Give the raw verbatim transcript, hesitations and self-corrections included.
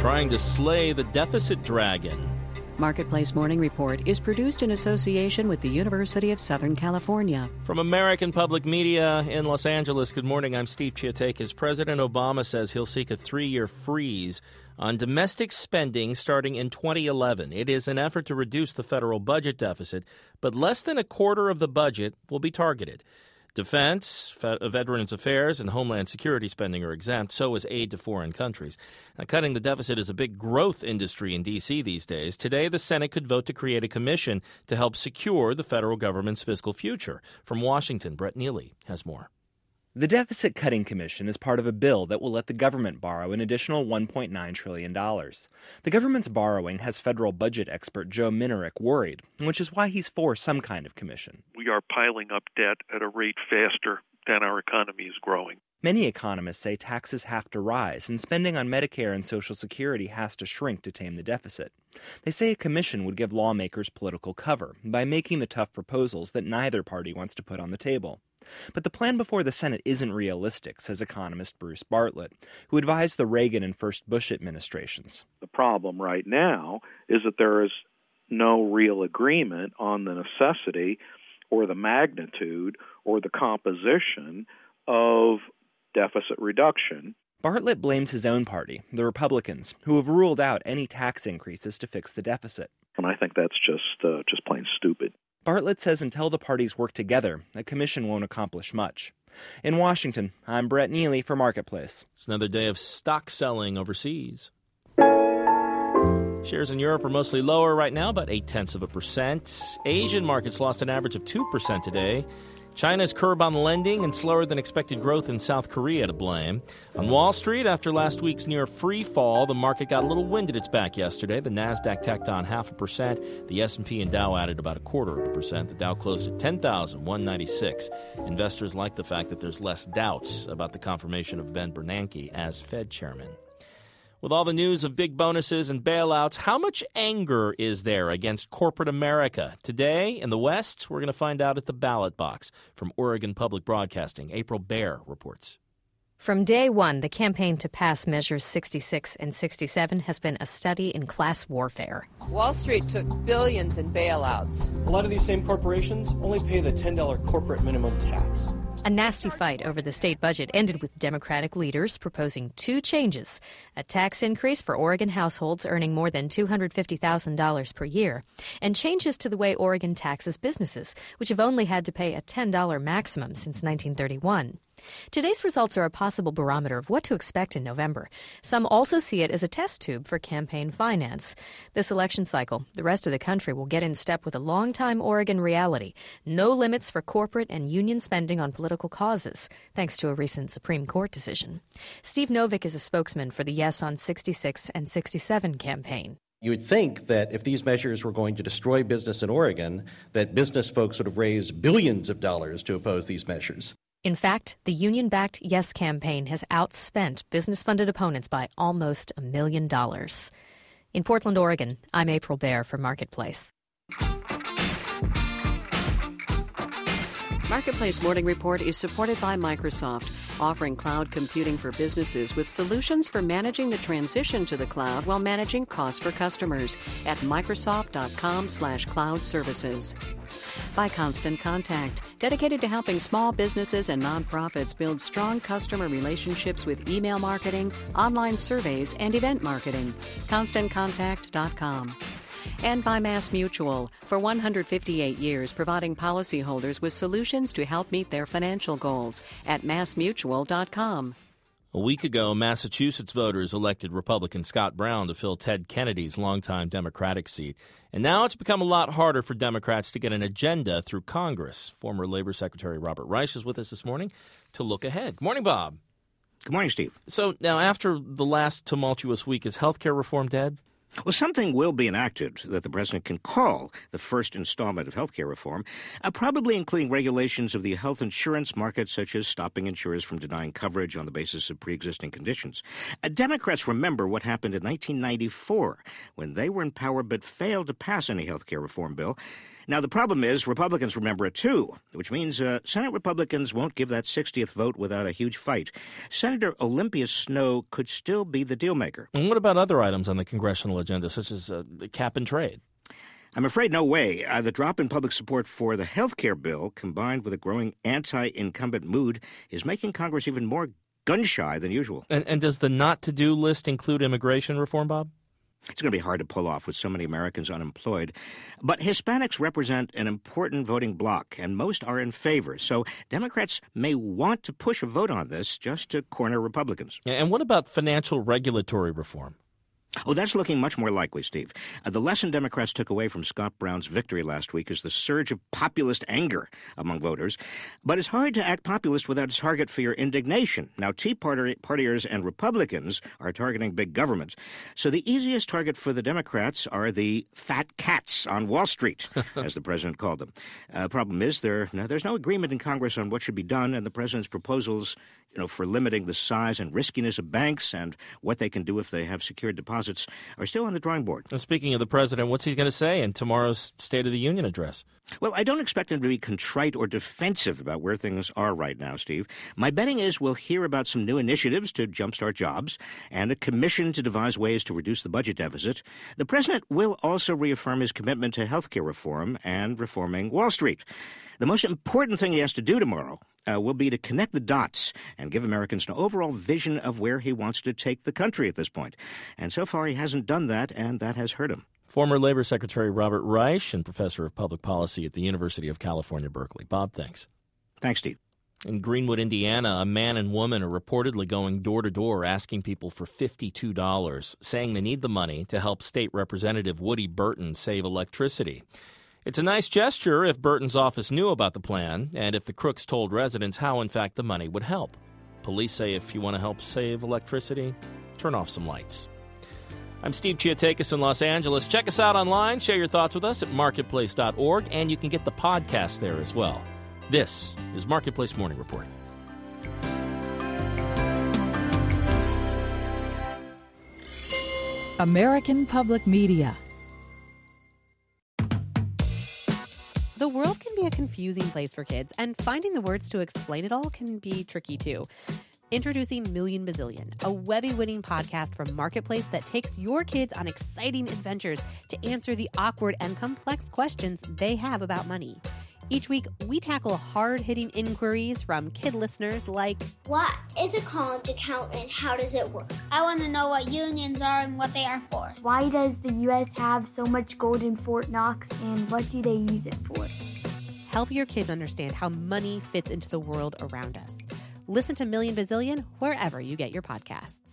trying to slay the deficit dragon. Marketplace Morning Report is produced in association with the University of Southern California. From American Public Media in Los Angeles, good morning. I'm Steve Chiotakis. President Obama says he'll seek a three-year freeze on domestic spending starting in twenty eleven. It is an effort to reduce the federal budget deficit, but less than a quarter of the budget will be targeted. Defense, Veterans Affairs, and Homeland Security spending are exempt. So is aid to foreign countries. Now, cutting the deficit is a big growth industry in D C these days. Today, the Senate could vote to create a commission to help secure the federal government's fiscal future. From Washington, Brett Neely has more. The Deficit Cutting Commission is part of a bill that will let the government borrow an additional one point nine trillion dollars. The government's borrowing has federal budget expert Joe Minerick worried, which is why he's for some kind of commission. We are piling up debt at a rate faster than our economy is growing. Many economists say taxes have to rise and spending on Medicare and Social Security has to shrink to tame the deficit. They say a commission would give lawmakers political cover by making the tough proposals that neither party wants to put on the table. But the plan before the Senate isn't realistic, says economist Bruce Bartlett, who advised the Reagan and first Bush administrations. The problem right now is that there is no real agreement on the necessity or the magnitude or the composition of deficit reduction. Bartlett blames his own party, the Republicans, who have ruled out any tax increases to fix the deficit. And I think that's just uh, just plain stupid. Bartlett says until the parties work together, a commission won't accomplish much. In Washington, I'm Brett Neely for Marketplace. It's another day of stock selling overseas. Shares in Europe are mostly lower right now, about eight-tenths of a percent. Asian markets lost an average of two percent today. China's curb on lending and slower than expected growth in South Korea to blame. On Wall Street, after last week's near free fall, the market got a little wind at its back yesterday. The Nasdaq tacked on half a percent. The S and P and Dow added about a quarter of a percent. The Dow closed at ten thousand one hundred ninety-six. Investors like the fact that there's less doubts about the confirmation of Ben Bernanke as Fed chairman. With all the news of big bonuses and bailouts, how much anger is there against corporate America? Today, in the West, we're going to find out at the ballot box. From Oregon Public Broadcasting, April Baer reports. From day one, the campaign to pass Measures sixty-six and sixty-seven has been a study in class warfare. Wall Street took billions in bailouts. A lot of these same corporations only pay the ten dollars corporate minimum tax. A nasty fight over the state budget ended with Democratic leaders proposing two changes: a tax increase for Oregon households earning more than two hundred fifty thousand dollars per year, and changes to the way Oregon taxes businesses, which have only had to pay a ten dollars maximum since nineteen thirty-one. Today's results are a possible barometer of what to expect in November. Some also see it as a test tube for campaign finance. This election cycle, the rest of the country will get in step with a longtime Oregon reality: no limits for corporate and union spending on political causes, thanks to a recent Supreme Court decision. Steve Novick is a spokesman for the Yes on sixty-six and sixty-seven campaign. You would think that if these measures were going to destroy business in Oregon, that business folks would have raised billions of dollars to oppose these measures. In fact, the union-backed Yes campaign has outspent business-funded opponents by almost a million dollars. In Portland, Oregon, I'm April Baer for Marketplace. Marketplace Morning Report is supported by Microsoft, offering cloud computing for businesses with solutions for managing the transition to the cloud while managing costs for customers at Microsoft.com slash cloud services. By Constant Contact, dedicated to helping small businesses and nonprofits build strong customer relationships with email marketing, online surveys, and event marketing. Constant Contact dot com. And by MassMutual, for one hundred fifty-eight years providing policyholders with solutions to help meet their financial goals at Mass Mutual dot com. A week ago, Massachusetts voters elected Republican Scott Brown to fill Ted Kennedy's longtime Democratic seat. And now it's become a lot harder for Democrats to get an agenda through Congress. Former Labor Secretary Robert Reich is with us this morning to look ahead. Good morning, Bob. Good morning, Steve. So now after the last tumultuous week, is health care reform dead? Well, something will be enacted that the president can call the first installment of health care reform, uh, probably including regulations of the health insurance market, such as stopping insurers from denying coverage on the basis of pre-existing conditions. Uh, Democrats remember what happened in nineteen ninety-four when they were in power but failed to pass any health care reform bill. Now, the problem is Republicans remember it, too, which means uh, Senate Republicans won't give that sixtieth vote without a huge fight. Senator Olympia Snowe could still be the dealmaker. And what about other items on the congressional agenda, such as uh, cap and trade? I'm afraid no way. Uh, the drop in public support for the health care bill, combined with a growing anti-incumbent mood, is making Congress even more gun-shy than usual. And, and does the not-to-do list include immigration reform, Bob? It's going to be hard to pull off with so many Americans unemployed. But Hispanics represent an important voting bloc, and most are in favor. So Democrats may want to push a vote on this just to corner Republicans. And what about financial regulatory reform? Oh, that's looking much more likely, Steve. Uh, the lesson Democrats took away from Scott Brown's victory last week is the surge of populist anger among voters. But it's hard to act populist without a target for your indignation. Now, Tea Party- Partiers and Republicans are targeting big government. So the easiest target for the Democrats are the fat cats on Wall Street, as the president called them. Uh, problem is, there, no, there's no agreement in Congress on what should be done, and the president's proposals, you know, for limiting the size and riskiness of banks and what they can do if they have secured deposits are still on the drawing board. And speaking of the president, what's he going to say in tomorrow's State of the Union address? Well, I don't expect him to be contrite or defensive about where things are right now, Steve. My betting is we'll hear about some new initiatives to jumpstart jobs and a commission to devise ways to reduce the budget deficit. The president will also reaffirm his commitment to health care reform and reforming Wall Street. The most important thing he has to do tomorrow uh, will be to connect the dots and give Americans an overall vision of where he wants to take the country at this point. And so far, he hasn't done that, and that has hurt him. Former Labor Secretary Robert Reich and professor of public policy at the University of California, Berkeley. Bob, thanks. Thanks, Steve. In Greenwood, Indiana, a man and woman are reportedly going door-to-door asking people for fifty-two dollars, saying they need the money to help State Representative Woody Burton save electricity. It's a nice gesture if Burton's office knew about the plan and if the crooks told residents how, in fact, the money would help. Police say if you want to help save electricity, turn off some lights. I'm Steve Chiotakis in Los Angeles. Check us out online. Share your thoughts with us at marketplace dot org, and you can get the podcast there as well. This is Marketplace Morning Report. American Public Media. The world can be a confusing place for kids, and finding the words to explain it all can be tricky too. Introducing Million Bazillion, a Webby-winning podcast from Marketplace that takes your kids on exciting adventures to answer the awkward and complex questions they have about money. Each week, we tackle hard-hitting inquiries from kid listeners like, what is a college account and how does it work? I want to know what unions are and what they are for. Why does the U S have so much gold in Fort Knox and what do they use it for? Help your kids understand how money fits into the world around us. Listen to Million Bazillion wherever you get your podcasts.